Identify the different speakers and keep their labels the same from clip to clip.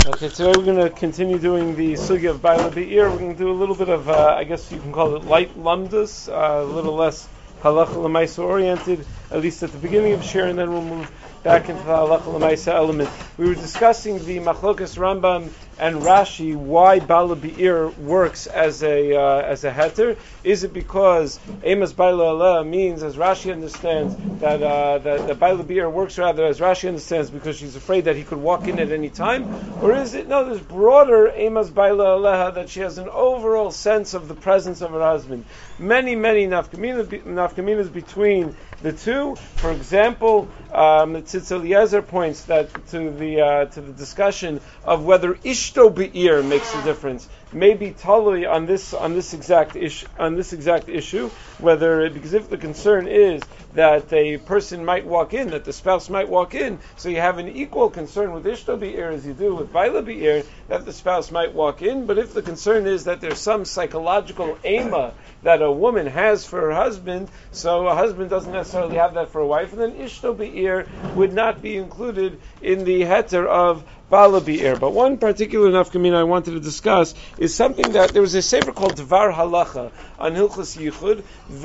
Speaker 1: Okay, today we're going to continue doing the sugya of Baila Be'ir. We're going to do a little bit of, I guess you can call it light lumdus, a little less halacha l'maisa oriented, at least at the beginning of Shir, and then we'll move back into the halacha l'maisa element. We were discussing the machlokas Rambam and Rashi, why Baila Be'ir works as a heter. Is it because Emas Baila Aleh means, as Rashi understands, that Baila Be'ir works rather, as Rashi understands, because she's afraid that he could walk in at any time? Or is it, no, there's broader Emas Baila Aleha, that she has an overall sense of the presence of her husband. Many nafkaminas between the two. For example, the Tzitz Eliezer points that to the discussion of whether Ishto Be'ir makes a difference. Maybe totally on this exact issue, whether, because if the concern is that a person might walk in, that the spouse might walk in, so you have an equal concern with Ishto Be'ir as you do with Baila Be'ir, that the spouse might walk in. But if the concern is that there's some psychological ema that a woman has for her husband, so a husband doesn't necessarily have that for a wife, and then Ishto Be'ir would not be included in the heter of Baila Be'ir. But one particular nafkamina I wanted to discuss is something that there was a sefer called Dvar Halacha on Hilchos Yichud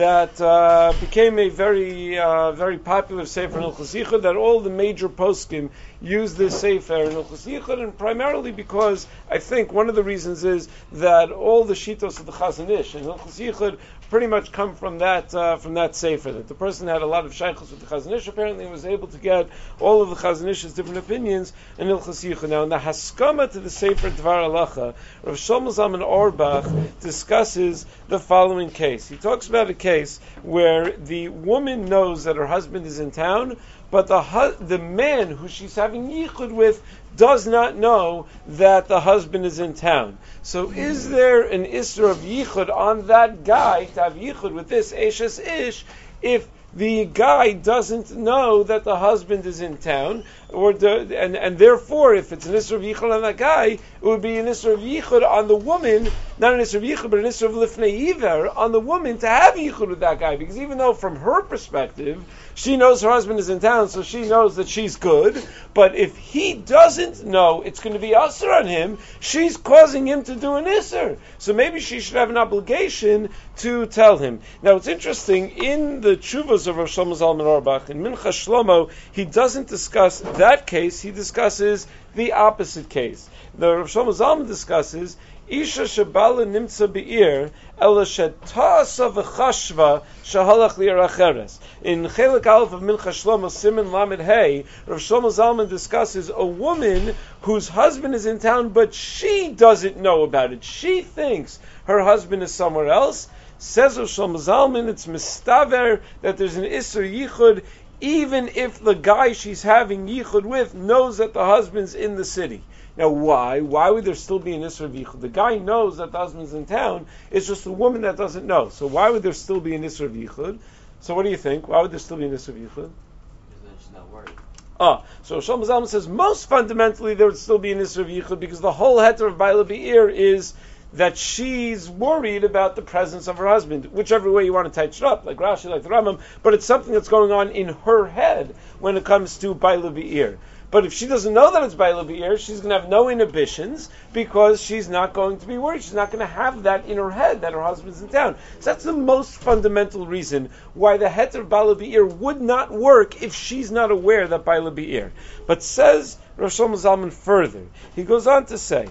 Speaker 1: that became a very popular sefer in Hilchos Yichud, that all the major poskim use this sefer in Hilchos Yichud, and primarily because I think one of the reasons is that all the shitos of the Chazon Ish in Hilchos Yichud pretty much come from that sefer, that the person had a lot of shaychus with the Chazon Ish, apparently was able to get all of the Chazon Ish's different opinions in Hilchos Yichud. Now, in the Haskama to the Sefer Dvar Halacha, Rav Shlomo Zalman Auerbach discusses the following case. He talks about a case where the woman knows that her husband is in town, but the man who she's having yichud with does not know that the husband is in town. So is there an isra of yichud on that guy to have yichud with this eshes ish if the guy doesn't know that the husband is in town, and therefore, if it's an isra of yichud on that guy, it would be an isra of yichud on the woman, not an isra of yichud, but an isra of lifnei iver on the woman to have yichud with that guy, because even though from her perspective, she knows her husband is in town, so she knows that she's good, but if he doesn't know it's going to be asr on him, she's causing him to do an isr. So maybe she should have an obligation to tell him. Now it's interesting, in the Tshuvos of Rav Shlomo Zalman Auerbach, in Minchas Shlomo, he doesn't discuss that case, he discusses the opposite case. The Rav Shlomo Zalman discusses Isha Shabala Nimtza Be'ir Ela Shetasa V'Chashva Shahalach Li'Aracheres. In Chelik Aleph of Minchas Shlomo Siman Lamed Hey, Rav Shlomo Zalman discusses a woman whose husband is in town, but she doesn't know about it. She thinks her husband is somewhere else. Says Rav Shlomo Zalman, it's mistaver that there's an Isser Yichud, even if the guy she's having Yichud with knows that the husband's in the city. Now, why? Why would there still be an Isra of Yichud? The guy knows that the husband's in town. It's just the woman that doesn't know. So why would there still be an Isra of Yichud? So what do you think? Why would there still be an Isra of Yichud?
Speaker 2: Because then she's not worried.
Speaker 1: So Shlomo Zalman says most fundamentally there would still be an Isra of Yichud because the whole heter of Baila Be'ir is that she's worried about the presence of her husband, whichever way you want to touch it up, like Rashi, like the Rambam, but it's something that's going on in her head when it comes to Baila Be'ir. But if she doesn't know that it's Baila Be'ir, she's going to have no inhibitions because she's not going to be worried. She's not going to have that in her head that her husband's in town. So that's the most fundamental reason why the heter of Baila Be'ir would not work if she's not aware that Baila Be'ir. But says Rav Shlomo Zalman further, he goes on to say,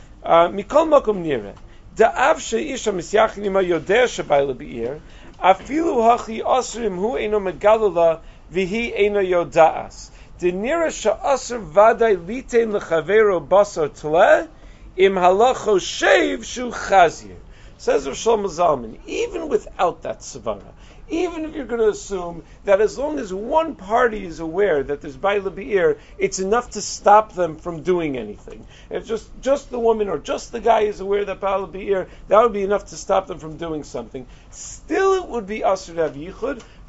Speaker 1: Mikol makom nireh, da'av she'isha misyachin ima yodeh she'Baila Be'ir, afilu hachi asrim hu eino megalala v'hi eino yoda'as. Denira sha'asr vaday litein lechavero basar tleh im halacho shev shu chazir. Says Rav Shlomo Zalman, even without that svara, even if you're going to assume that as long as one party is aware that there's Baila Be'ir, it's enough to stop them from doing anything. If just the woman or just the guy is aware that Baila Be'ir, that would be enough to stop them from doing something. Still it would be asr to have yichud,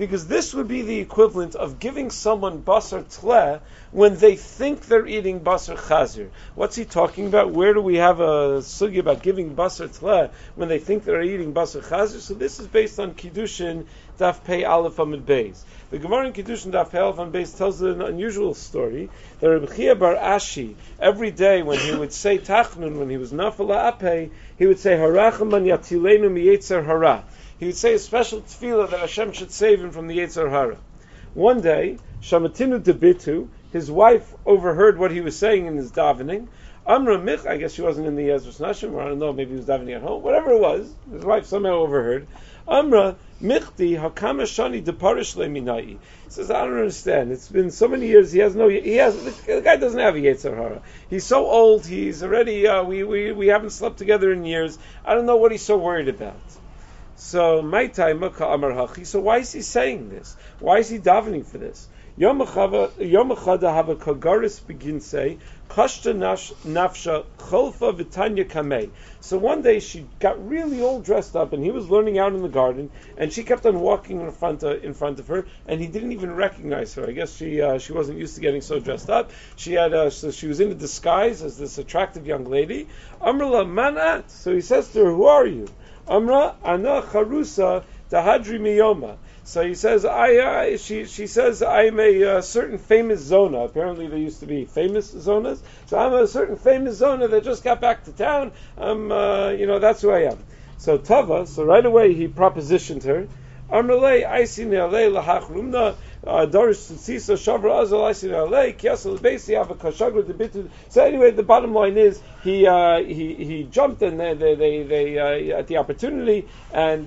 Speaker 1: Because this would be the equivalent of giving someone basar tleh when they think they're eating basar chazir. What's he talking about? Where do we have a sugi about giving basar tleh when they think they're eating basar chazir? So this is based on Kiddushin Daf Pei Aleph Amud Beis. The Gemara in Kiddushin Daf Pei Aleph Amud Beis tells an unusual story that Rabbi Chia bar Ashi, every day when he would say Tachnun, when he was Nafala Apei, he would say Harachaman Yatilenu Mi Yetzer Hara. He would say a special tefillah that Hashem should save him from the Yetzer Hara. One day, Shamatinu Debitu, his wife overheard what he was saying in his davening. Amra Mich, I guess she wasn't in the Ezras Nashim, or I don't know, maybe he was davening at home. Whatever it was, his wife somehow overheard. Amra Michti Hakama Shani Deparish Leminai. He says, I don't understand. It's been so many years. The guy doesn't have a Yetzer Hara. He's so old. He's already. We haven't slept together in years. I don't know what he's so worried about. So my time, so why is he saying this? Why is he davening for this? Yom Echad have a kagaris begin say kashta nafsha cholfa v'tanya kamei. So one day she got really all dressed up, and he was learning out in the garden, and she kept on walking in front of her, and he didn't even recognize her. I guess she wasn't used to getting so dressed up. She had so she was in a disguise as this attractive young lady. Amrla manat. So he says to her, "Who are you?" Amra ana charusa tahadri miyoma. So he says, she says, I'm a certain famous zona. Apparently there used to be famous zonas. So I'm a certain famous zona that just got back to town. That's who I am. So Tava, so right away he propositioned her. Amrlei, Aisi ne'alei lahach rumna, Dorish Tzisa Shavra Azal Aisi ne'alei, Kiasal Beisi Ava Kashagra Debitu. So anyway, the bottom line is, he jumped and they at the opportunity, and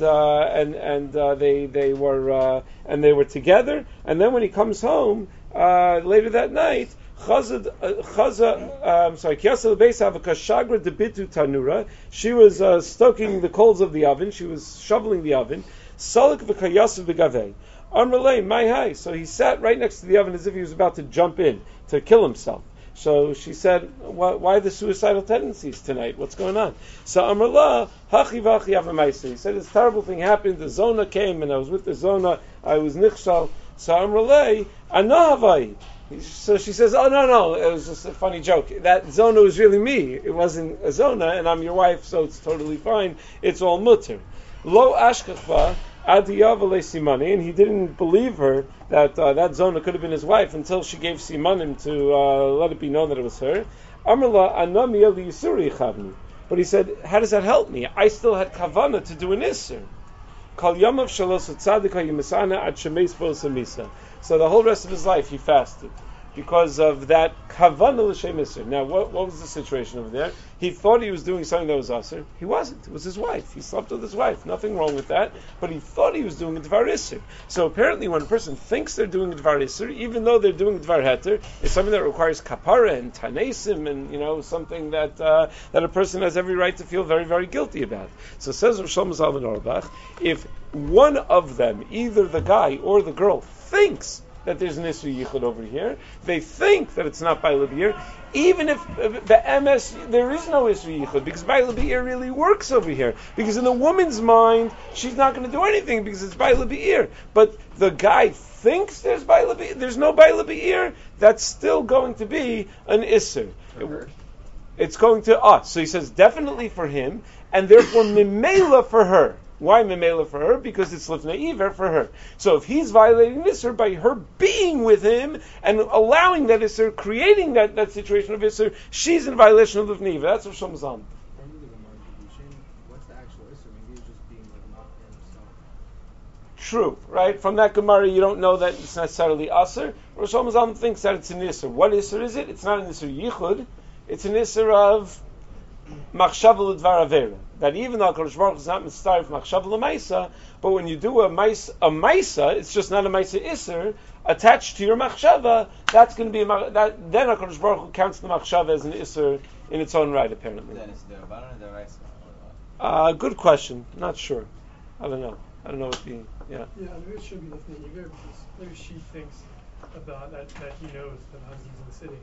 Speaker 1: they were together, and then when he comes home, later that night, she was stoking the coals of the oven. She was shoveling the oven. So he sat right next to the oven as if he was about to jump in to kill himself. So she said, why the suicidal tendencies tonight? What's going on? So Amrullah, hachi vachi avamaisa. He said, this terrible thing happened. The Zona came, and I was with the Zona. I was nichshal. So Amrullah, anahavai. So she says, oh, no, it was just a funny joke. That Zona was really me. It wasn't a Zona, and I'm your wife, so it's totally fine. It's all mutter. Lo ashkachva adiyavale simani, and he didn't believe her that that Zona could have been his wife until she gave simanim to let it be known that it was her. Amrla anamiya liyisuri chavni. But he said, how does that help me? I still had kavana to do an isser. Kal yamav shalos tzadika yimasana ad shemeis bo samisa. So the whole rest of his life he fasted because of that kavanah l'shem isser. Now, what was the situation over there? He thought he was doing something that was asr. He wasn't. It was his wife. He slept with his wife. Nothing wrong with that. But he thought he was doing a dvar isser. So apparently, when a person thinks they're doing a dvar isser, even though they're doing a dvar heter, it's something that requires kapara and tanesim, and something that a person has every right to feel very, very guilty about. So says Rav Shlomo Zalman Auerbach, if one of them, either the guy or the girl, thinks that there's an Isra Yichud over here, they think that it's not Baila B'ir, even if the MS, there is no Isra Yichud, because Baila B'ir really works over here. Because in the woman's mind, she's not going to do anything because it's Baila B'ir. But the guy thinks there's Baila B'ir, there's no Baila B'ir, that's still going to be an Isra. It's going to us. So he says definitely for him, and therefore Mimela for her. Why Memela for her? Because it's Lifnei Iver for her. So if he's violating Isser by her being with him and allowing that Isser, creating that situation of Isser, she's in violation of Lifnei Iver. That's what Shlomo Zalman.
Speaker 3: What's the actual Isser? Maybe he's just being not himself.
Speaker 1: True, right? From that Gemara, you don't know that it's necessarily Aser. Rosh Shlomo Zalman thinks that it's an Isser. What Isser is it? It's not an Isser Yichud. It's an Isser of Machshava L'Dvar Avera. That even though HaKadosh Baruch Hu is not Mitzvah Machshava L'Maisa, but when you do a Maisa, it's just not a Maisa Isser, attached to your Machshava, that's going to be then HaKadosh Baruch Hu counts the Machshava as an Isser in its own right, apparently.
Speaker 2: Then it's the Rabbanan or the Raisa?
Speaker 1: Good question. Not sure. I don't know what the...
Speaker 4: Yeah, maybe it should be Lifnei Iver, because maybe she thinks about that he knows that Hanzi's in the city.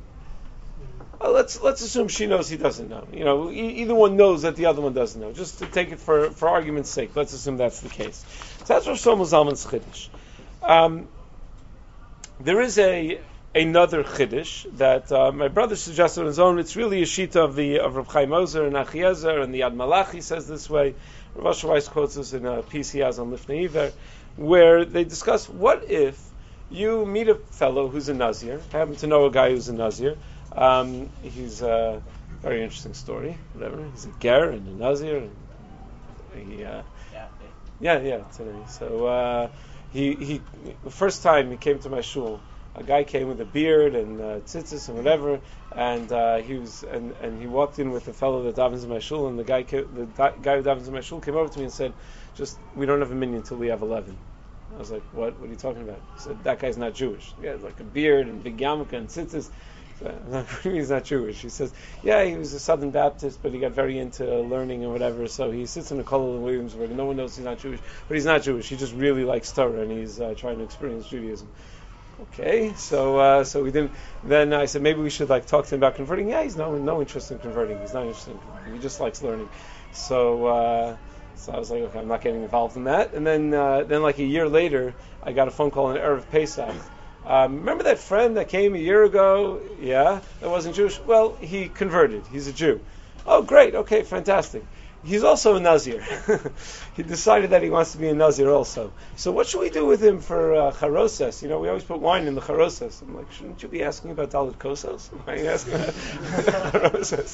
Speaker 1: Let's assume she knows he doesn't know. Either one knows that the other one doesn't know. Just to take it for argument's sake, let's assume that's the case. So that's Rosh Shlomo Zalman's Chiddush. There is another chiddush that my brother suggested on his own. It's really a shita of Rav Chaim Ozer and Achiezer, and the Yad Malachi says this way. Rav Asher Weiss quotes this in a piece he has on Lifnei Iver, where they discuss what if you meet a fellow who's a Nazir. I happen to know a guy who's a Nazir. He's a very interesting story. Whatever. He's a ger and a Nazir. Today. So he the first time he came to my shul, a guy came with a beard and tzitzis and whatever, and he walked in with a fellow that davens in my shul, and the guy who davens in my shul came over to me and said, "Just we don't have a minyan until we have 11." I was like, "What? What are you talking about?" He said, "That guy's not Jewish. He has like a beard and big yarmulke and tzitzis." I'm like, "What do you mean he's not Jewish?" He says, "Yeah, he was a Southern Baptist, but he got very into learning and whatever. So he sits in a kollel in Williamsburg. No one knows he's not Jewish, but he's not Jewish. He just really likes Torah and he's trying to experience Judaism." Okay, so we didn't. Then I said maybe we should talk to him about converting. Yeah, he's no interest in converting. He's not interested in converting. He just likes learning. So I was like, okay, I'm not getting involved in that. And then like a year later, I got a phone call on Erev Pesach. Remember that friend that came a year ago? Yeah, that wasn't Jewish. Well, he converted. He's a Jew. Oh, great. Okay, fantastic. He's also a Nazir. He decided that he wants to be a Nazir also. So what should we do with him for charoses? We always put wine in the charoses. I'm like, shouldn't you be asking about Dalit Kosos? Why are you asking about charoses?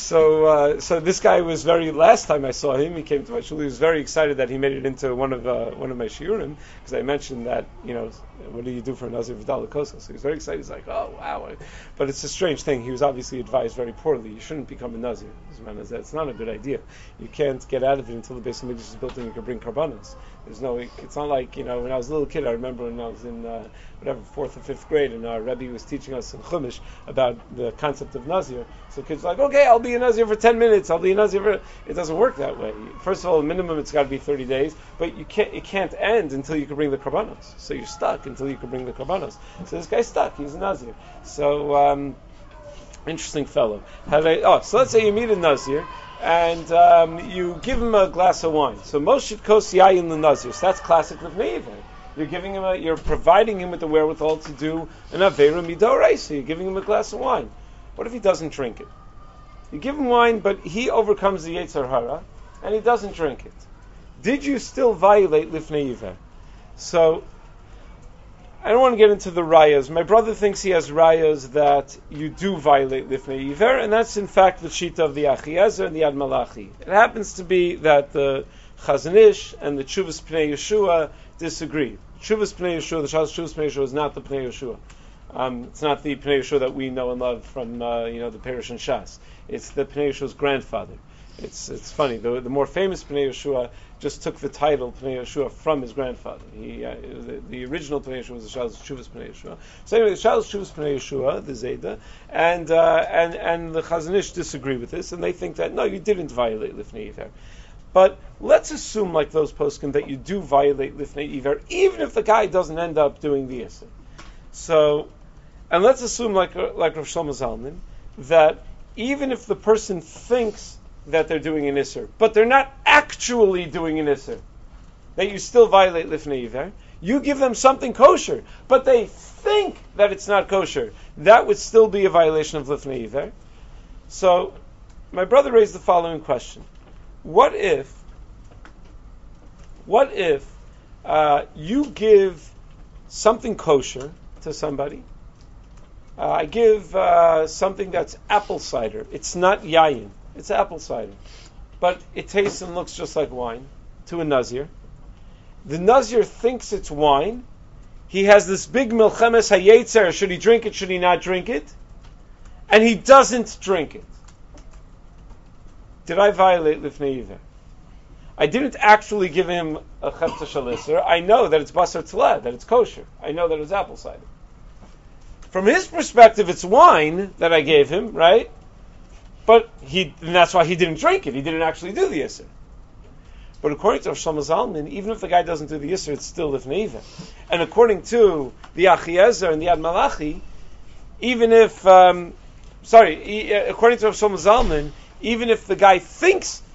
Speaker 1: So this guy was last time I saw him, he came to my shul, he was very excited that he made it into one of my shiurim, because I mentioned that, what do you do for a Nazir for Dalit Kosos? So he was very excited. He's like, oh, wow. But it's a strange thing. He was obviously advised very poorly. You shouldn't become a Nazir. It's not a good idea. You can't get out of it until the Beis Hamikdash is built and you can bring karbanos. It's not like, when I was a little kid, I remember when I was in, 4th or 5th grade, and our Rebbe was teaching us in Chumash about the concept of Nazir. So kids were like, okay, I'll be a Nazir for 10 minutes, It doesn't work that way. First of all, minimum it's got to be 30 days, but it can't end until you can bring the karbanos. So you're stuck until you can bring the karbanos. So this guy's stuck, he's a Nazir. So, interesting fellow. So let's say you meet a Nazir, and you give him a glass of wine. So Moshe Kos Yayin L'Nazir. So that's classic Lifnei Iver. You're providing him with the wherewithal to do an Aveira Midoraisa. So you're giving him a glass of wine. What if he doesn't drink it? You give him wine, but he overcomes the Yetzer Hara, and he doesn't drink it. Did you still violate Lifnei Iver? So I don't want to get into the rayas. My brother thinks he has rayas that you do violate Lifnei Iver, and that's in fact the shita of the Achiezer and the Yad Malachi. It happens to be that the Chazon Ish and the Tshuvas Pnei Yeshua disagree. Tshuvas Pnei Yeshua, the Shas Tshuvas Pnei Yeshua is not the Pnei Yeshua. It's not the Pnei Yeshua that we know and love from the Perush and Shas. It's the Pnei Yeshua's grandfather. It's funny. The more famous Pnei Yeshua just took the title Pnei Yeshua from his grandfather. The original Pnei Yeshua was the Shas Tshuvas Pnei Yeshua. So anyway, the Shas Tshuvas Pnei Yeshua, the Zayda, and the Chazon Ish disagree with this, and they think that no, you didn't violate Lifnei Iver. But let's assume, like those poskim, that you do violate Lifnei Iver, even if the guy doesn't end up doing the Yisr. So, and let's assume, like Rav Shlomo Zalman, that even if the person thinks that they're doing an Isser, but they're not actually doing an Isser, that you still violate Lifnei Iver. You give them something kosher, but they think that it's not kosher. That would still be a violation of Lifnei Iver. So, my brother raised the following question. What if you give something kosher to somebody? I give something that's apple cider. It's not yayin. It's apple cider. But it tastes and looks just like wine to a Nazir. The Nazir thinks it's wine. He has this big milchemes hayetzer. Should he drink it? Should he not drink it? And he doesn't drink it. Did I violate Lifnei Iver? I didn't actually give him a chepta shalisser. I know that it's basar tzleh, that it's kosher. I know that it's apple cider. From his perspective, it's wine that I gave him, right? But and that's why he didn't drink it. He didn't actually do the Yisr. But according to Rav Shlomo Zalman, even if the guy doesn't do the Yisr, it's still Lifnei Iver. And according to the Achiezer and the Yad Malachi, even if, according to Rav Shlomo Zalman, even if the guy thinks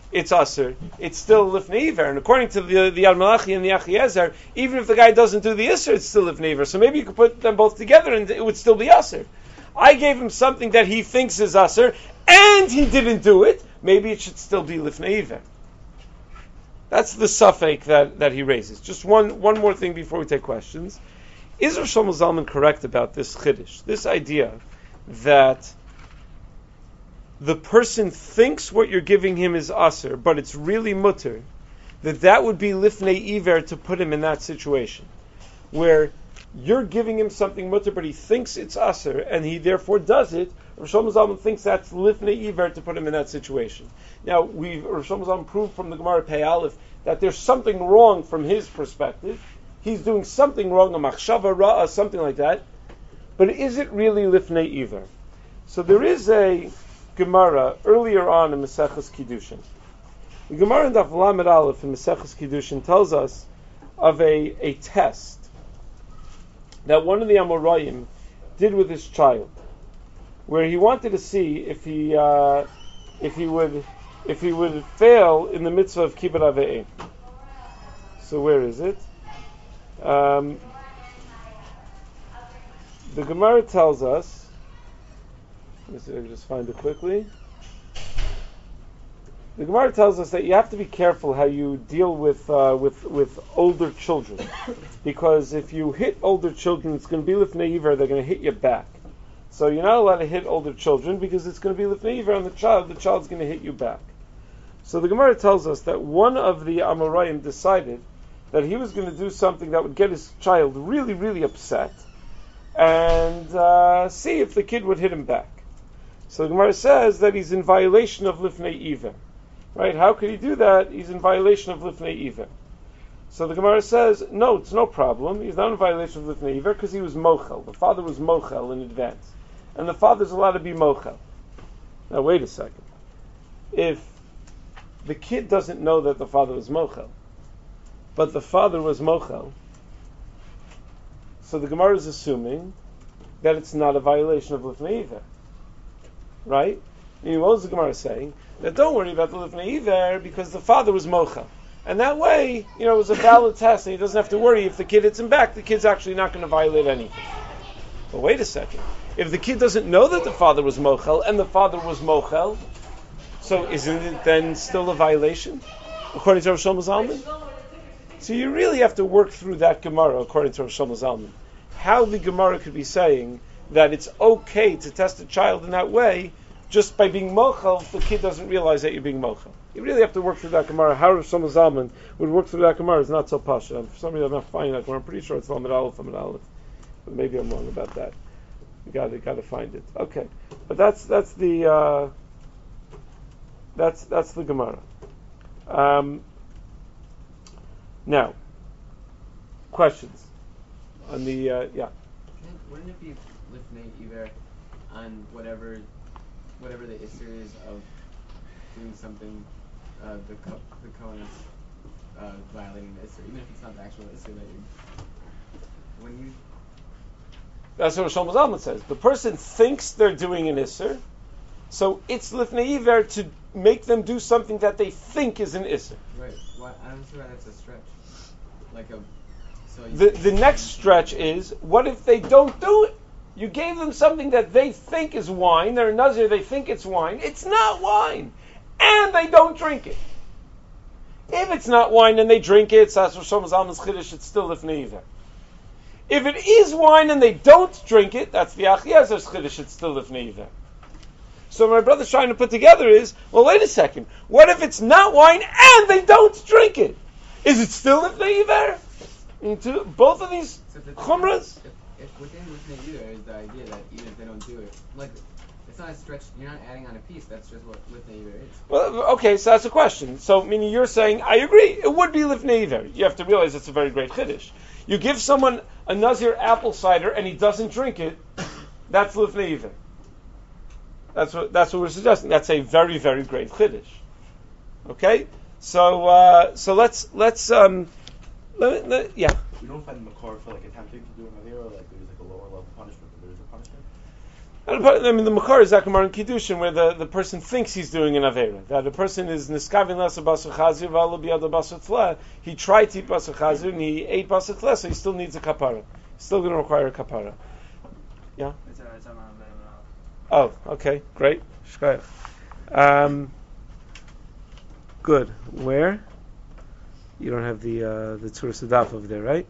Speaker 1: it's Aser, it's still Lifnei Iver. And according to the Yad Malachi and the Achiezer, even if the guy doesn't do the Isser, it's still Lifnei Iver. So maybe you could put them both together and it would still be Aser. I gave him something that he thinks is Aser, and he didn't do it. Maybe it should still be Lifnei Iver. That's the suffix that he raises. Just one more thing before we take questions. Is Rosh Shlomo Zalman correct about this chiddush? This idea that the person thinks what you're giving him is aser, but it's really mutter, that would be lifnei iver to put him in that situation, where you're giving him something mutter, but he thinks it's aser, and he therefore does it. Rosh Shlomo Zalman thinks that's lifnei iver to put him in that situation. Now, Rosh Shlomo Zalman proved from the Gemara Pei Aleph that there's something wrong from his perspective. He's doing something wrong, a machshava ra'ah, something like that. But is it really lifnei iver? So there is a Gemara earlier on in Maseches Kiddushin. The Gemara in Daf Lamed Aleph in Maseches Kiddushin tells us of a test that one of the Amoraim did with his child, where he wanted to see if he would fail in the mitzvah of kibbud aveim. So where is it? The Gemara tells us. Let me see if I can just find it quickly. The Gemara tells us that you have to be careful how you deal with older children, because if you hit older children, it's going to be lifnei iver. They're going to hit you back. So you're not allowed to hit older children because it's going to be lifnei iver on the child. The child's going to hit you back. So the Gemara tells us that one of the Amoraim decided that he was going to do something that would get his child really, really upset, and see if the kid would hit him back. So the Gemara says that he's in violation of lifnei iver. Right? How could he do that? He's in violation of lifnei iver. So the Gemara says, no, it's no problem. He's not in violation of lifnei iver because he was mochel. The father was mochel in advance. And the father's allowed to be mochel. Now wait a second. If the kid doesn't know that the father was mochel, but the father was mochel, so the Gemara is assuming that it's not a violation of lifnei iver. Right? And what was the Gemara saying? That don't worry about the lifnei iver because the father was mochel. And that way, it was a valid test and he doesn't have to worry if the kid hits him back, the kid's actually not going to violate anything. But wait a second. If the kid doesn't know that the father was mochel and the father was mochel, so isn't it then still a violation? According to Rosh Shlomo Zalman? So you really have to work through that Gemara according to Rosh Shlomo Zalman. How the Gemara could be saying that it's okay to test a child in that way just by being mochel if the kid doesn't realize that you're being mochel. You really have to work through that Gemara. How Rosh Shlomo Zalman would work through that Gemara is not so pasha. For some reason I'm not finding that Gemara. I'm pretty sure it's Lamed Aleph. But maybe I'm wrong about that. You got to find it. Okay. But that's the Gemara. Now, questions on the yeah.
Speaker 2: Wouldn't it be lifnei iver on whatever the issue is of doing something, the Kohen is violating the issue, even if it's not the actual issue that you.
Speaker 1: That's what Rosh Shlomo Zalman says. The person thinks they're doing an Isser, so it's lifnei iver to make them do something that they think is an Isser.
Speaker 2: Right. Why? I don't see why that's a stretch.
Speaker 1: The next stretch is, what if they don't do it? You gave them something that they think is wine. They're a Nazir, they think it's wine. It's not wine. And they don't drink it. If it's not wine and they drink it, so that's Rosh Shlomo Zalman's Chiddush, it's still lifnei iver. If it is wine and they don't drink it, that's the Achiezer's Chiddush, it's still lifnei iver. So my brother's trying to put together is, well, wait a second. What if it's not wine and they don't drink it? Is it still lifnei iver? Both of these chumras?
Speaker 2: If within lifnei iver is the idea that even if they don't do it, it's not a stretch, you're not adding on a piece, that's just what lifnei iver is.
Speaker 1: Well, okay, so that's a question. So, meaning you're saying, I agree, it would be lifnei iver. You have to realize it's a very great chiddush. You give someone a Nazir apple cider and he doesn't drink it, that's lifnei iver. That's what we're suggesting. That's a very, very great chiddush. Okay? So let's yeah.
Speaker 3: We don't find the makor for attempting to do an avera, there's a lower level punishment, but there's a punishment.
Speaker 1: I mean, the Makar is Akamar and Kiddushin, where the person thinks he's doing an Avera. That the person is Niskavin Lasa Basar Chazir, V'alo Biyado Basar Tzla. He tried to eat Basar Chazir, and he ate Basar Tzla, so he still needs a kapara. He's still going to require a kapara. Yeah? Oh, okay, great. Shkayach. Good. Where? You don't have the Tzur Sadaf over there, right?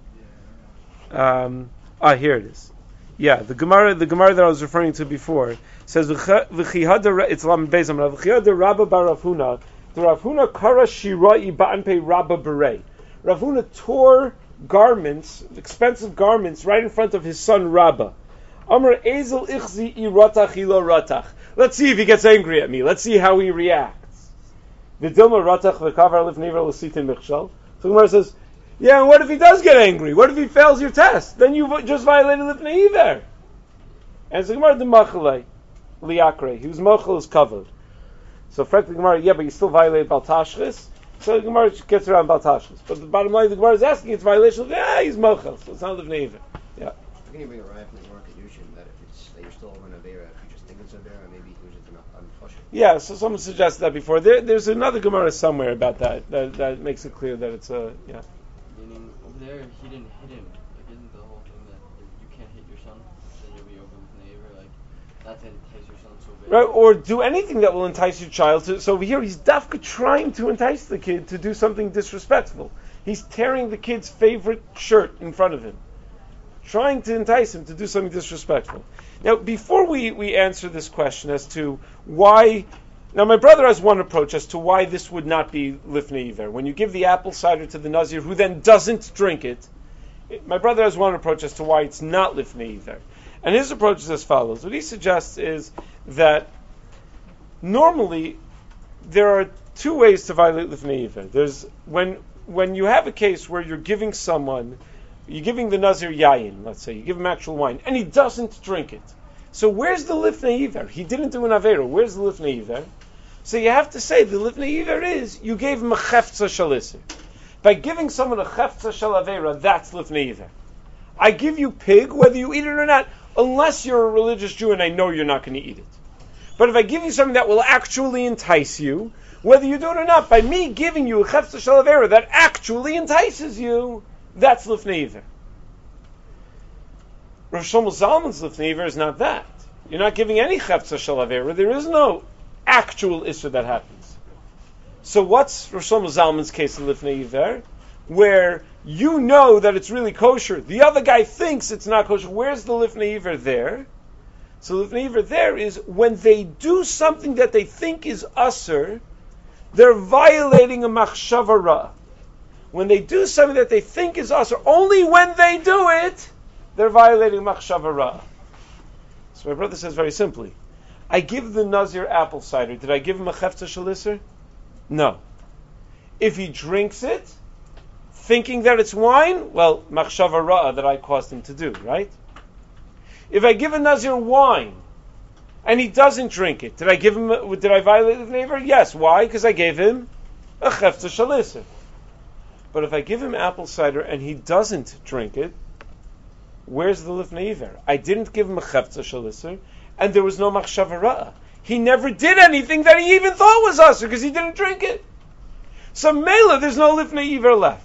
Speaker 1: Here it is. Yeah, the Gemara that I was referring to before says v'chihada. It's Lam Beis Amar v'chihada Rabba bar Rav Huna. The Rav Huna kara shirai ba'anpei Rabba berei. Rav Huna tore garments, expensive garments, right in front of his son Rabba. Amar ezel ichzi iratach ilo ratach. Let's see if he gets angry at me. Let's see how he reacts. V'dilma ratach v'kavar lifneiver l'sitin michshal. So the Gemara says, yeah, and what if he does get angry? What if he fails your test? Then you just violated Lifnei Iver. And so Gemara the Machalei, Liakre, whose Machal is covered. So frankly, Gemara, yeah, but you still violated Baltashchis. So the Gemara gets around Baltashchis. But the bottom line, the Gemara is asking, it's violation of, he's Machal, so it's not Lifnei Iver. Yeah.
Speaker 5: How can you bring a riot from the Gemara Kedushin that if it's that you're still over an Avera, if you just think it's Avera, maybe he was just unflushing?
Speaker 1: Yeah, so someone suggested that before. There's another Gemara somewhere about that makes it clear that it's yeah.
Speaker 6: Meaning, over there, he didn't hit him. Like, isn't the whole thing that you can't hit your son, then you'll be over with the neighbor? Like, not to entice your son so bad.
Speaker 1: Right, or do anything that will entice your child to. So over here, he's dafka trying to entice the kid to do something disrespectful. He's tearing the kid's favorite shirt in front of him, trying to entice him to do something disrespectful. Now, before we answer this question as to why. Now, my brother has one approach as to why this would not be Lifnei Iver. When you give the apple cider to the Nazir, who then doesn't drink it, my brother has one approach as to why it's not Lifnei Iver. And his approach is as follows. What he suggests is that normally there are two ways to violate Lifnei Iver. There's when you have a case where you're giving the Nazir yayin, let's say, you give him actual wine, and he doesn't drink it. So where's the Lifnei Iver? He didn't do an Avera. Where's the Lifnei Iver? So you have to say the Lifnei Iver is you gave him a Chefza Shalisir. By giving someone a Chefza Shal Avera, that's Lifnei Iver. I give you pig, whether you eat it or not, unless you're a religious Jew and I know you're not going to eat it. But if I give you something that will actually entice you, whether you do it or not, by me giving you a Chefza Shal Avera that actually entices you, that's Lifnei Iver. Rav Shlomo Zalman's Lifnei Iver is not that. You're not giving any Chefza Shal Avera. There is no actual issue that happens. So what's Rav Shlomo Zalman's case of Lifnei Iver? Where you know that it's really kosher. The other guy thinks it's not kosher. Where's the Lifnei Iver there? So Lifnei Iver there is when they do something that they think is usher, they're violating a machshava ra. When they do something that they think is usher, only when they do it, they're violating machshava ra. So my brother says very simply, I give the Nazir apple cider. Did I give him a chefza shalisser? No. If he drinks it, thinking that it's wine, well, machshava ra that I caused him to do, right? If I give a Nazir wine and he doesn't drink it, did I violate the neighbor? Yes. Why? Because I gave him a chefza shalisser. But if I give him apple cider and he doesn't drink it, where's the Lifnei Iver? I didn't give him a chefza shalisser, and there was no machshava ra'ah. He never did anything that he even thought was usher because he didn't drink it. So Mela, there's no Lifnei Iver left.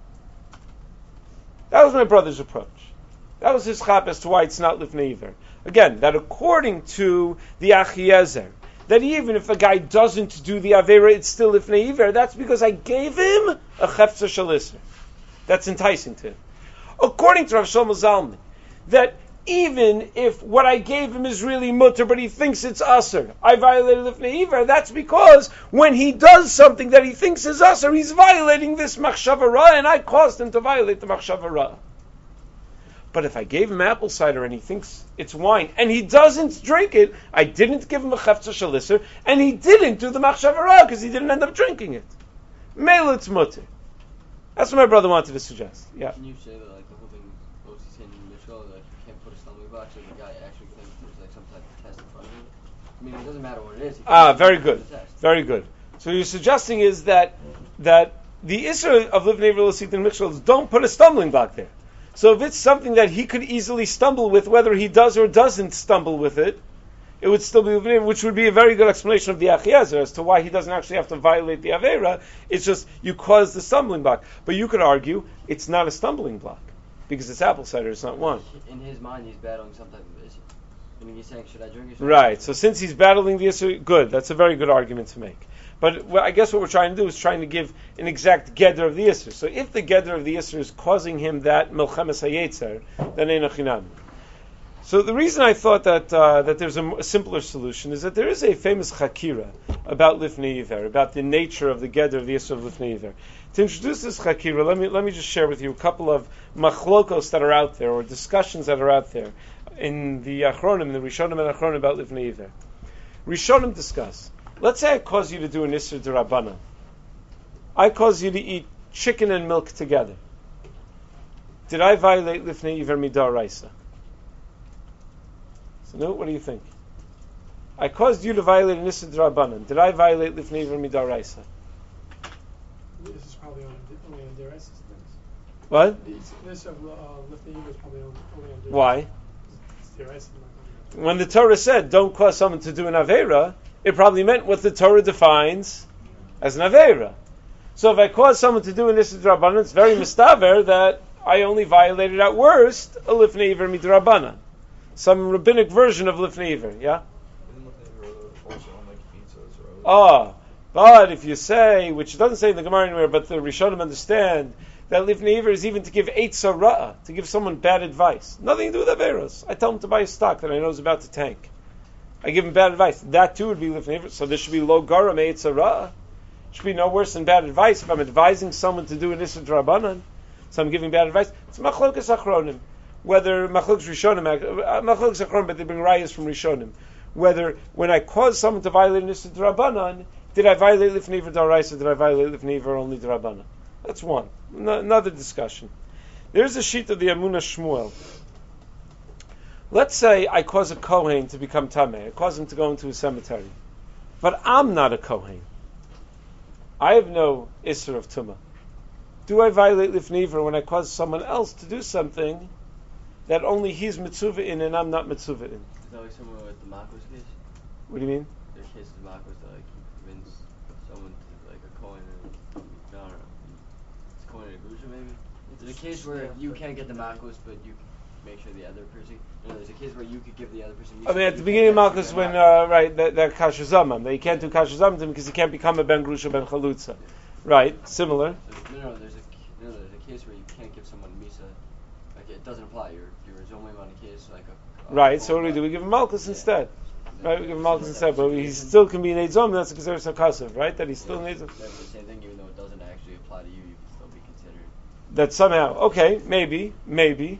Speaker 1: That was my brother's approach. That was his chap as to why it's not Lifnei Iver. Again, that according to the Achiezer, that even if a guy doesn't do the Avera, it's still Lifnei Iver, that's because I gave him a chefza shalisser. That's enticing to him. According to Rav Shlomo Zalman, that even if what I gave him is really mutter, but he thinks it's usher, I violated Lifnei Iver, that's because when he does something that he thinks is usher, he's violating this machshava ra, and I caused him to violate the machshava ra. But if I gave him apple cider and he thinks it's wine, and he doesn't drink it, I didn't give him a chefza shalisser, and he didn't do the machshava ra because he didn't end up drinking it. Mele it's mutter. That's what my brother wanted to suggest. Yeah.
Speaker 6: Can you say that, like, the whole thing, what was he saying in Mishra, like, you can't put a stumbling block so the guy actually thinks there's, like, some type of test in front of him? I mean, it doesn't matter what it is.
Speaker 1: Very good. Very good. So you're suggesting is that the issue of Lifnei Iver L'Sitin Mishra is don't put a stumbling block there. So if it's something that he could easily stumble with, whether he does or doesn't stumble with it, it would still be lifnei iver, which would be a very good explanation of the Achiezer as to why he doesn't actually have to violate the Avera. It's just you caused the stumbling block. But you could argue it's not a stumbling block because it's apple cider, it's not wine.
Speaker 6: In his mind, he's battling some type of issue. I mean, he's saying, should I drink it?
Speaker 1: Right. So since he's battling the issue, good. That's a very good argument to make. But I guess what we're trying to do is trying to give an exact gedder of the Isser. So if the gedder of the Isser is causing him that Melchemes HaYetzer, then Ein Chinam. So the reason I thought that there's a simpler solution is that there is a famous Chakira about Lifnei Iver, about the nature of the gedder of the Isser of Lifnei Iver. To introduce this Chakira, let me just share with you a couple of machlokos that are out there, or discussions that are out there, in the Achronim, the Rishonim and Achronim about Lifnei Iver. Rishonim discuss. Let's say I cause you to do an Isser D'Rabbanan. I cause you to eat chicken and milk together. Did I violate Lifnei Iver Midaraisa? So no, what do you think? I caused you to violate an Isser D'Rabbanan. Did I violate Lifnei Iver Midaraisa?
Speaker 4: This is probably only on Deraisa things.
Speaker 1: What?
Speaker 4: This of Lifnei Iver is probably only on Deraisa.
Speaker 1: Why?
Speaker 4: It's Deraisa.
Speaker 1: When the Torah said, don't cause someone to do an Aveira, it probably meant what the Torah defines as an Aveira. So if I cause someone to do an Isser D'Rabbanan, it's very mistaver that I only violated at worst a Lifnei Iver Midrabbanan. Some rabbinic version of Lifnei Iver, yeah? But if you say, which it doesn't say in the Gemara anywhere, but the Rishonim understand, that Lifnei Iver is even to give Eitzah Ra'ah, to give someone bad advice. Nothing to do with Averos. I tell him to buy a stock that I know is about to tank. I give him bad advice. That too would be Lifnei Iver. So there should be Lo Garam Eitzah Ra'ah. Should be no worse than bad advice. If I'm advising someone to do an Isser D'Rabbanan, so I'm giving bad advice, it's Machlokas Achronim. Whether Machlokas Rishonim, Machlokas Achronim, but they bring rayas from Rishonim. Whether when I cause someone to violate an Isser D'Rabbanan, did I violate Lifnei Iver D'Oraisa, did I violate Lifnei Iver only D'Rabbanan? That's one. Another discussion. There's a sheet of the Amunah Shmuel. Let's say I cause a Kohen to become Tameh. I cause him to go into a cemetery. But I'm not a Kohen. I have no Isser of Tumah. Do I violate Lifnei Iver when I cause someone else to do something that only he's mitzvah in and I'm not mitzvah in?
Speaker 6: Is that like someone with the Makos case?
Speaker 1: What do you mean?
Speaker 6: There's cases of Makos that like convince someone to like a Kohen or no, it's Kohen and Grusha maybe. There's a case where you can't get the Makos, but you can make sure the other person. No, there's a case where you could give the other person.
Speaker 1: I mean, at the beginning of Malchus, when right, that Kasher Zamam, that you can't do Kasher Zamam to him because he can't become a Ben Grusha Ben Chalutza. Right, similar.
Speaker 6: There's a case where you can't give someone Misa. Like it doesn't apply. You're only on a case like a.
Speaker 1: Right. So what do? We give him Malchus instead. Right, we give him Malchus instead, but he still can be an Eidzom. That's because there's Sarkasav, right? That he's still an Eidzom.
Speaker 6: That's the same thing, even though it doesn't actually apply to you. You can still be considered.
Speaker 1: That somehow, okay, maybe, yeah.
Speaker 7: Isn't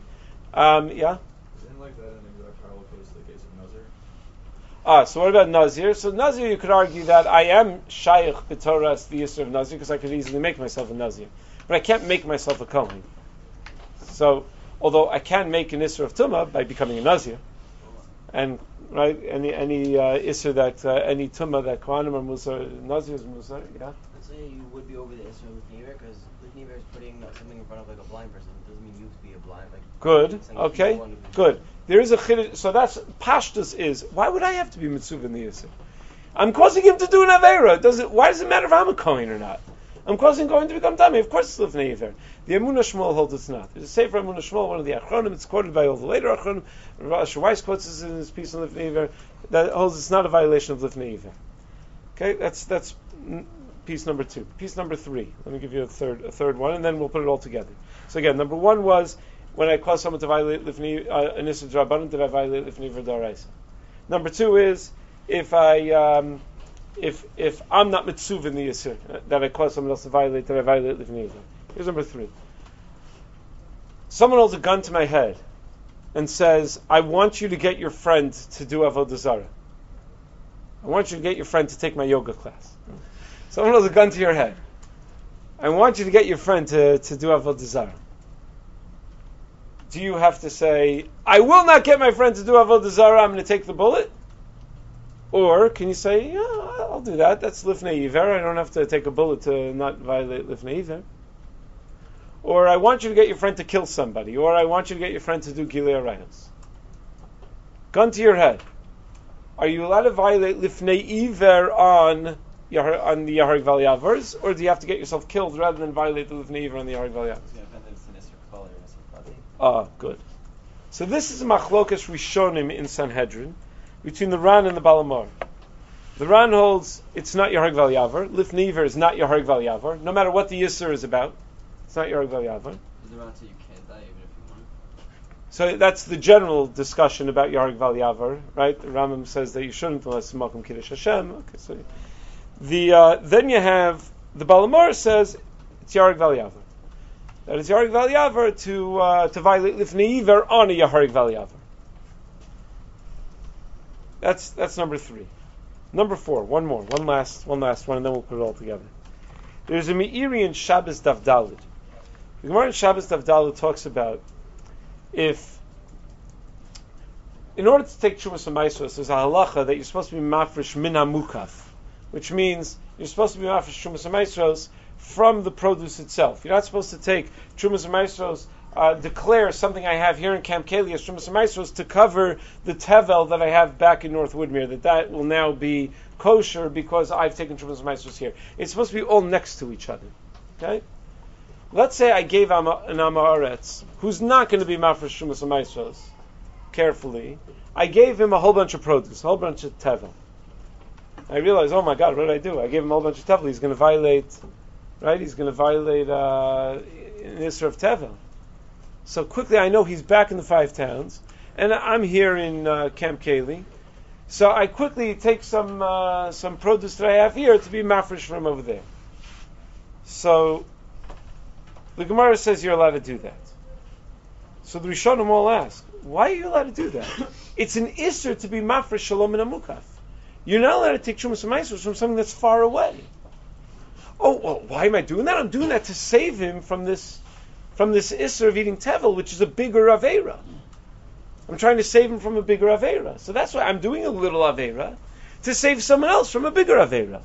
Speaker 7: like that an exact parallel case to the case of Nazir?
Speaker 1: So what about Nazir? So Nazir, you could argue that I am Shaykh B'Torah the Yisr of Nazir because I could easily make myself a Nazir, but I can't make myself a Kohen. So, although I can make an Isser of Tumah by becoming a Nazir, and right, any Isser that any Tumah that Kohanim are Musar, Nazir is Musar, yeah.
Speaker 5: Let's say you would be over the Isra with Never, because with Never is putting something in front of like a blind person. It doesn't mean you to be a blind. Like
Speaker 1: good, okay, good. There is a chiddush, so that's Pashtus is. Why would I have to be mitzvah in the Isser? I'm causing him to do an Aveira. Why does it matter if I'm a Kohen or not? I'm causing Kohen to become Tamei. Of course it's Lifnei Iver. The Amunah Shmuel holds it's not. There's a Sefer Amunah Shmuel, one of the Achronim, it's quoted by all the later Achronim. Rav Asher Weiss quotes this in his piece on Lifnei Iver, that holds it's not a violation of Lifnei Iver. Okay, that's piece number 2. Piece number 3. Let me give you a third one, and then we'll put it all together. So again, number 1 was, when I cause someone to violate Lifnei an Isser D'Rabbanan, did I violate Lifnei Iver D'Oraisa? Number 2 is, if I'm not mitzvah in the Yisur, that I cause someone else to violate, that I violate Lifnei Iver. Here's number 3. Someone holds a gun to my head and says, I want you to get your friend to do Avodah Zarah. I want you to get your friend to take my yoga class. Someone holds a gun to your head. I want you to get your friend to do Avodah Zarah. Do you have to say, I will not get my friend to do Avodah Zarah, I'm going to take the bullet? Or can you say, yeah, I'll do that. That's Lifnei Iver. I don't have to take a bullet to not violate Lifnei Iver. Or I want you to get your friend to kill somebody. Or I want you to get your friend to do Gilei Arayos. Gun to your head. are you allowed to violate lifnei iver on the Yaharig Val Yavers, or do you have to get yourself killed rather than violate the lifnei iver on the Yaharig Val Yavers? Good. So this is a machlokas rishonim in Sanhedrin between the Ran and the Balamar. The Ran holds it's not Yaharig Val Yavar. Lifnei iver is not Yaharig Val Yavar. No matter what the Yisur is about, it's not Yaharig Val Yavar.
Speaker 6: The Ran say you can't die even if you want.
Speaker 1: So that's the general discussion about Yaharig Val Yavar, right? The Rambam says that you shouldn't unless Malkum Kiddush Hashem. Okay, so then you have the Balamar says it's Yaharig Val Yavar. That is Yaharig Val Yavar to violate Lifnei Iver on a Yaharig Val Yavar. That's number 3. Number 4, one last one, and then we'll put it all together. There's a Meiri in Shabbos Daf Daled. The Gemara in Shabbos Daf Daled talks about if, in order to take Trumas HaMaisros, there's a halacha that you're supposed to be mafresh min hamukaf, which means you're supposed to be mafresh Trumas HaMaisros from the produce itself. You're not supposed to take Trumas HaMaisros, declare something I have here in Camp Keli as Trumas HaMaisros to cover the tevel that I have back in North Woodmere, that will now be kosher because I've taken Trumas HaMaisros here. It's supposed to be all next to each other. Okay? Let's say I gave an Amaretz who's not going to be mafresh Trumas HaMaisros carefully. I gave him a whole bunch of produce, a whole bunch of tevel. I realized, oh my God, what did I do? I gave him a whole bunch of tevel. He's going to violate, right? He's going to violate an Isra of tevel. So quickly, I know he's back in the 5 towns, and I'm here in Camp Keli. So I quickly take some produce that I have here to be mafresh from over there. So the Gemara says you're allowed to do that. So the Rishonim all ask, why are you allowed to do that? It's an Isser to be mafresh shalom and amukaf. You're not allowed to take Trumas HaMaisros from something that's far away. Oh, well, why am I doing that? I'm doing that to save him from this Isser of eating tevel, which is a bigger Aveira. I'm trying to save him from a bigger Aveira. So that's why I'm doing a little Aveira, to save someone else from a bigger Aveira.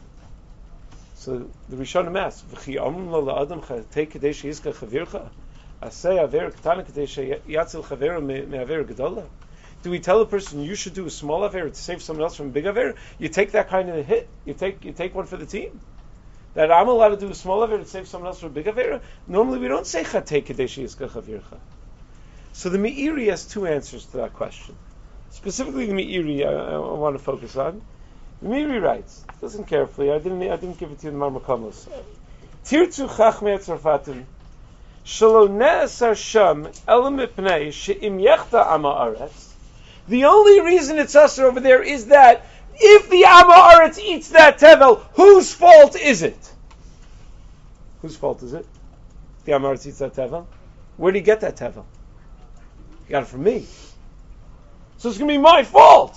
Speaker 1: So the Rishonim ask, V'chi amrim lo la'adam chatei kadei she'yizka chavircha, aseh Aveira katana kadei she'yatzil chaveira me'aveira gedola. Do we tell a person you should do a small Aveira to save someone else from a big Aveira? You take that kind of a hit. You take one for the team. That I'm allowed to do a small Aveira to save someone else from a big Aveira? Normally we don't say Chatei Kedei She'yizka Chavircha. So the Meiri has 2 answers to that question. Specifically the Meiri I want to focus on. The Meiri writes, listen carefully, I didn't give it to you in the Marmakamos. Tirtzu Chachmei Tzarfatim Shelo Ne'asar Sham Elam Mipnei She'im Yechta Ama Aretz. The only reason it's usher over there is that if the Amaretz eats that tevel, whose fault is it? Whose fault is it? The Amaretz eats that tevel. Where did he get that tevel? He got it from me. So it's going to be my fault.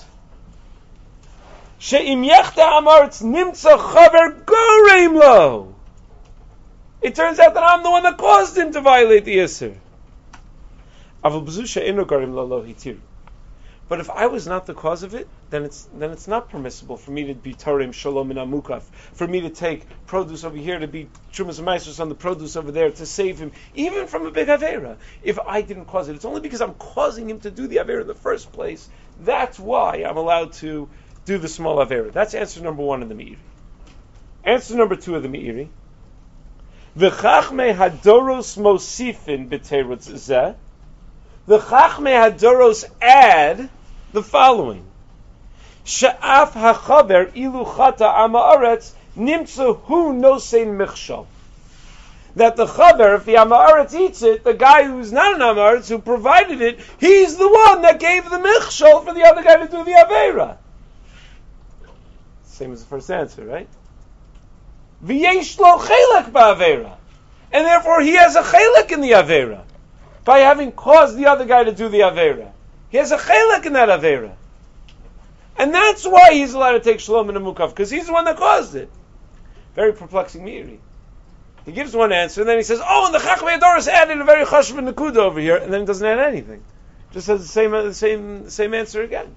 Speaker 1: She'im yechta Amaretz nimtza chaver goreim lo. It turns out that I'm the one that caused him to violate the Yisr. Aval b'zu she'ino goreim lo lo hitir. But if I was not the cause of it, then it's not permissible for me to be Tarim Shalom and Amukaf, for me to take produce over here to be Trumas HaMaisros on the produce over there to save him, even from a big Avera. If I didn't cause it, it's only because I'm causing him to do the Avera in the first place. That's why I'm allowed to do the small Avera. That's answer number 1 in the Meiri. Answer number 2 of the Meiri. V'chachmei hadoros mosifin b'teirutz zeh. The Chachmei Hadoros add the following: Sha'af hachaber ilu chata amaretz nimtzu hu nosein michshal. That the chaber, if the amaretz eats it, the guy who's not an amaretz who provided it, he's the one that gave the michshal for the other guy to do the aveira. Same as the first answer, right? V'yesh lo chelek ba'aveira, and therefore he has a chelek in the aveira. By having caused the other guy to do the Aveira. He has a chelek in that Aveira. And that's why he's allowed to take Shalom and Amukaf, because he's the one that caused it. Very perplexing Meiri. He gives one answer, and then he says, and the Chachmei Hadoros added a very chashuv nekuda over here, and then he doesn't add anything. Just says the same answer again.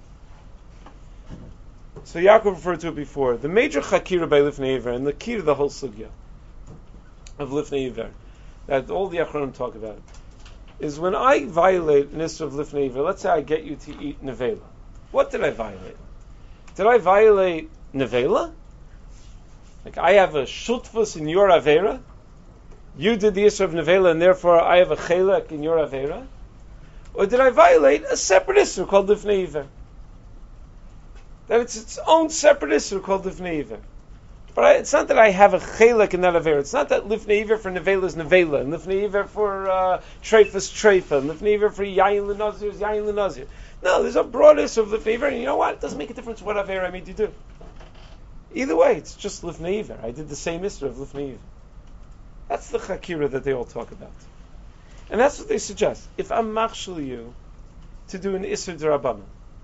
Speaker 1: So Yaakov referred to it before. The major chakira by Lifnei Iver, and the key to the whole sugya of Lifnei Iver, that all the Achronim talk about it, is when I violate an Isra of Lifnei Iver, let's say I get you to eat Nevela. What did I violate? Did I violate nevela? Like I have a shutfus in your avera? You did the Isra of nevela, and therefore I have a chelek in your avera? Or did I violate a separate Isra called lifnei iver? That it's its own separate Isra called lifnei iver. But it's not that I have a chelek in that avera. It's not that lifnei iver for nevela is nevela, and lifnei iver for treif is treifa, and lifnei iver for yayin l'nazir is yayin l'nazir. No, there's a broad Isra of lifnei iver, and you know what? It doesn't make a difference what avera I made you do. Either way, it's just lifnei iver. I did the same Isra of lifnei iver. That's the chakira that they all talk about. And that's what they suggest. If I'm machshel you to do an Isra d'Rabbanan,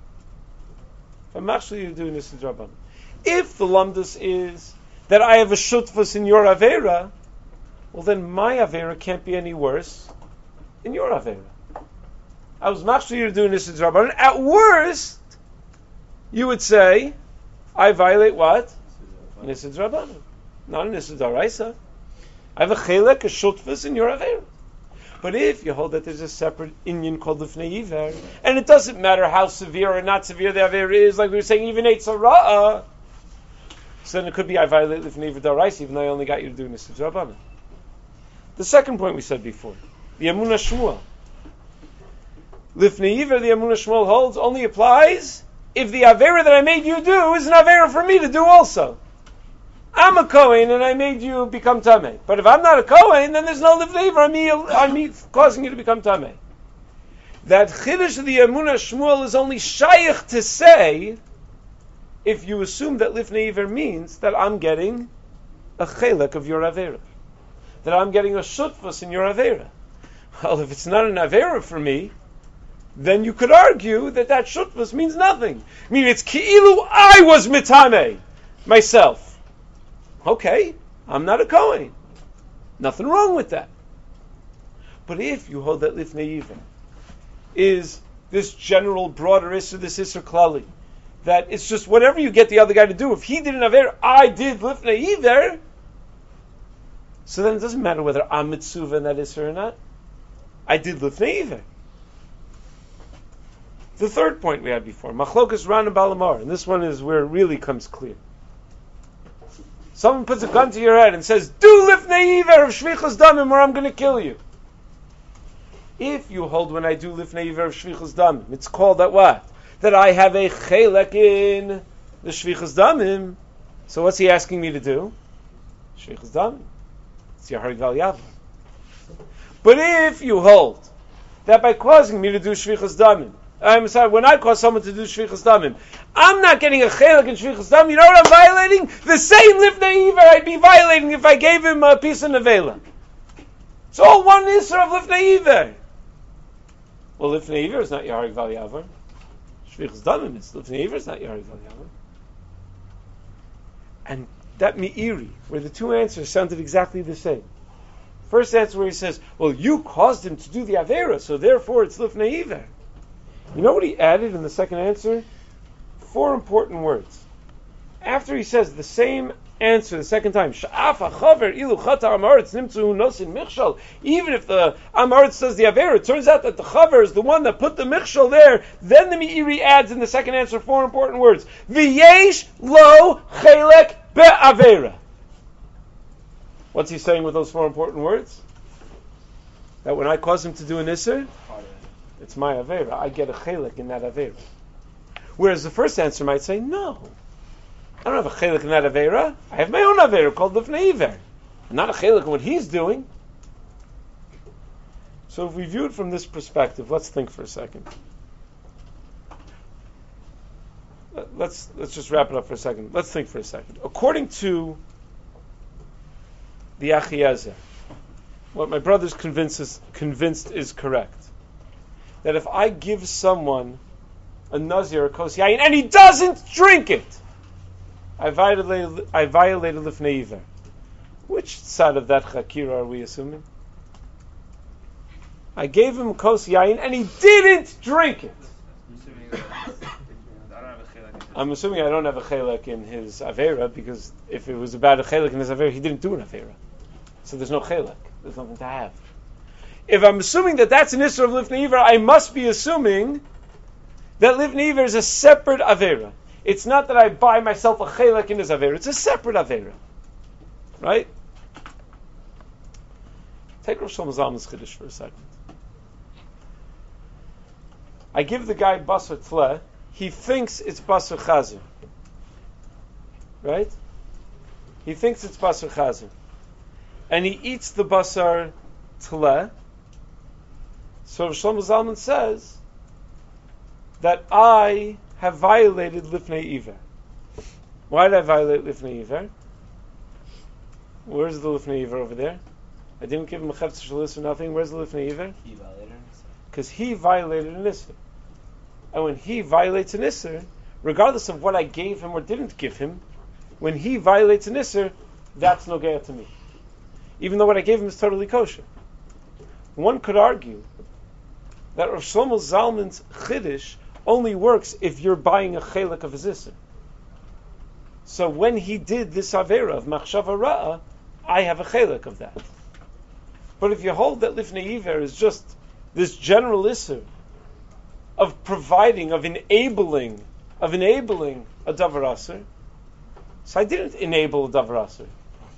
Speaker 1: if the lamdus is that I have a shutfus in your avera, well then my avera can't be any worse in your avera. I was machshel you to do an Isra d'Rabbanan. At worst, you would say, I violate what? An Isra d'Rabbanan, not an Isra d'Oraisa. I have a chelek, a shutfus in your avera. But if you hold that there's a separate inyan called lifnei iver, and it doesn't matter how severe or not severe the avera is, like we were saying, even eitz hara'ah, so then it could be I violate lifnei iver d'oraisa, even though I only got you to do nisud rabbanan. The second point we said before, the Emunah Shmuel. Lifnei iver, the Emunah Shmuel holds, only applies if the avera that I made you do is an avera for me to do also. I'm a Kohen and I made you become Tameh. But if I'm not a Kohen, then there's no lifnei iver on me causing you to become Tameh. That Chiddush of the Emunah Shmuel is only shaykh to say if you assume that lifnei iver means that I'm getting a chelek of your avera. That I'm getting a shutfus in your avera. Well, if it's not an avera for me, then you could argue that that shutfus means nothing. I mean, it's ki'ilu I was mitameh myself. Okay, I'm not a Kohen. Nothing wrong with that. But if you hold that lifnei iver is this general broader Isser, this Isser Klali, that it's just whatever you get the other guy to do. If he did an aver, I did lifnei iver. So then it doesn't matter whether I'm mitzuva in that Isser or not. I did lifnei iver. The third point we had before, Machlokas Ran and Balamar, and this one is where it really comes clear. Someone puts a gun to your head and says, do lifnei iver of shvichas damim or I'm going to kill you. If you hold when I do lifnei iver of shvichas damim, it's called that what? That I have a chelek in the shvichas damim. So what's he asking me to do? Shvichas damim. It's Yaharig Val Yavar. But if you hold that by causing me to do shvichas damim, I'm sorry, when I cause someone to do shvichas damim, I'm not getting a chelek in shvichas damim. You know what I'm violating? The same lifnei iver I'd be violating if I gave him a piece of nevela. It's all one isra of lifnei iver. Well, lifnei iver is not Yaharig Val Yavar. Shvichas damim is lifnei iver is not Yaharig Val Yavar. And that me'iri, where the two answers sounded exactly the same. First answer where he says, well, you caused him to do the avera, so therefore it's lifnei iver. You know what he added in the second answer? 4 important words. After he says the same answer the second time, even if the Amaretz does the Avera, it turns out that the Chaver is the one that put the Michshol there, then the Me'iri adds in the second answer 4 important words. V'yesh lo chelek be'avera. What's he saying with those 4 important words? That when I cause him to do an Isser, it's my Avera. I get a chelek in that Avera. Whereas the first answer might say, no. I don't have a chelek in that Avera. I have my own Avera called lifnei iver. Not a chelek in what he's doing. So if we view it from this perspective, let's think for a second. Let's just wrap it up for a second. Let's think for a second. According to the Achiezer, what my brother's convinced is correct. That if I give someone a nazir or kos yayin and he doesn't drink it, I violated lifnei iver. Which side of that chakira are we assuming? I gave him kos yayin and he didn't drink it. I'm assuming I don't have a chelek in his avera, because if it was about a chelek in his avera, he didn't do an avera. So there's no chelek. There's nothing to have. If I'm assuming that that's an Isra of lifnei iver, I must be assuming that lifnei iver is a separate avera. It's not that I buy myself a chelek in his avera. It's a separate avera, right? Take Rosh Zalman's chiddush for a second. I give the guy basar tleh. He thinks it's basar chazir, right? He thinks it's basar chazir, and he eats the basar tleh. So Shlomo Zalman says that I have violated Lifnei Iver. Why did I violate Lifnei Iver? Where's the Lifnei Iver over there? I didn't give him a Chetz Shalis or nothing. Where's the Lifnei Iver?
Speaker 5: He violated an Isser.
Speaker 1: Because he violated an Isser. And when he violates an Isser, regardless of what I gave him or didn't give him, when he violates an Isser, that's no gaya to me. Even though what I gave him is totally kosher. One could argue that Rav Shlomo Zalman's chiddush only works if you're buying a chelik of his Isser. So when he did this avera of machshava ra'ah, I have a chelik of that. But if you hold that Lifnei Iver is just this general Isser of providing, of enabling a davar aser, so I didn't enable a davar aser.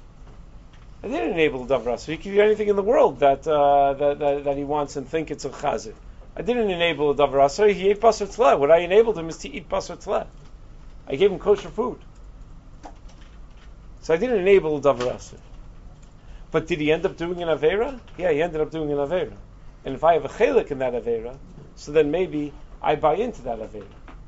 Speaker 1: I didn't enable a davar aser. He can do anything in the world that he wants and think it's a chazir. I didn't enable a davar aser. He ate basar tleh. What I enabled him is to eat basar tleh. I gave him kosher food. So I didn't enable a davar aser. But did he end up doing an avera? Yeah, he ended up doing an avera. And if I have a chelik in that avera, so then maybe I buy into that avera.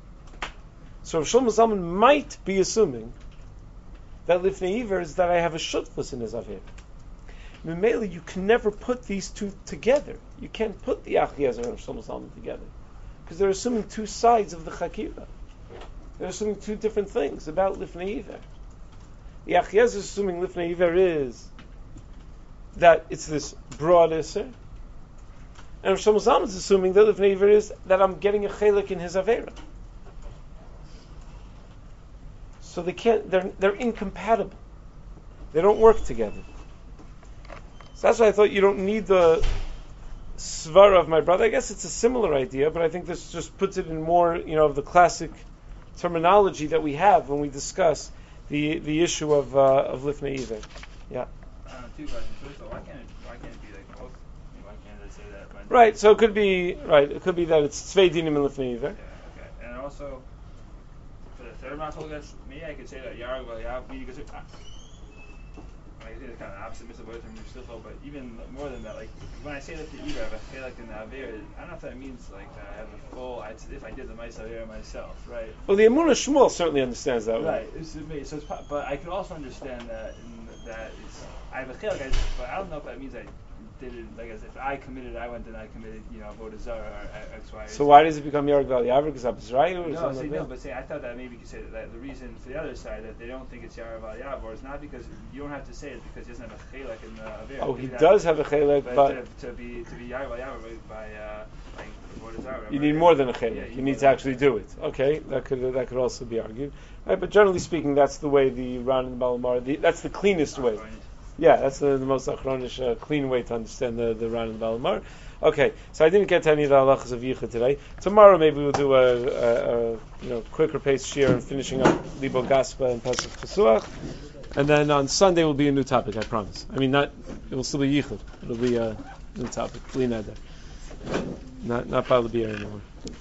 Speaker 1: So Rav Shlomo Zalman might be assuming that Lifnei Iver is that I have a shutfus in his avera. Memela, you can never put these two together. You can't put the Achiezer and Rav Shlomo Zalman together. Because they're assuming two sides of the Chakira. They're assuming two different things about Lifnei Iver. The Achiezer is assuming Lifnei Iver is that it's this broad Isser. And Rav Shlomo Zalman is assuming that Lifnei Iver is that I'm getting a chelik in his avera. So they can't. They're incompatible. They don't work together. So that's why I thought you don't need the svara of my brother. I guess it's a similar idea, but I think this just puts it in more, of the classic terminology that we have when we discuss the issue of Lifnei Iver. Yeah.
Speaker 7: Two questions. First of all, why can't it be like both? Why can't it say that?
Speaker 1: Right. So it could be right. It could be that it's Tzvei Dinim and Lifnei Iver.
Speaker 7: Yeah. Okay. And also, for the third Machlokes, maybe I could say that Yarag V'Yav, because I think it's kind of opposite mitzvah from Shlichol, but even more than that, like when I say that to Iver, I have a chelik in the Aver. I don't know if that means like I have a full. If I did the Ma'aseh Aver myself, right?
Speaker 1: Well, the Emunah Shmuel certainly understands that.
Speaker 7: Right. So it's, but I could also understand that it's I have a chelik, but I don't know if that means I did it like as if I committed, I went and I committed, Avodah Zarah or X, Y.
Speaker 1: So why does it become Yarag V'Yav? Because Abizrayu or
Speaker 7: no,
Speaker 1: something like that?
Speaker 7: but I thought that maybe you could say that the reason for the other side that they don't think it's Yarag V'Yav is not because you don't have to say it because he doesn't have a chelik in the Aver.
Speaker 1: Oh, he does have a chelik, but
Speaker 7: to be Yarag V'Yav by Avodah Zarah.
Speaker 1: you need more than a chelik.
Speaker 7: Yeah,
Speaker 1: you need to actually do it. Okay, that could also be argued. Right, but generally speaking, that's the way the Ran and Balamar. That's the cleanest way. Yeah, that's the most achronish, clean way to understand the Ran and Balamar. Okay, so I didn't get to any of the halachas of Yichud today. Tomorrow maybe we'll do a quicker pace share and finishing up Libo Gaspa and Pesach Pesuach, and then on Sunday will be a new topic. I promise. I mean, it will still be Yichud. It'll be a new topic. Not Balabir anymore.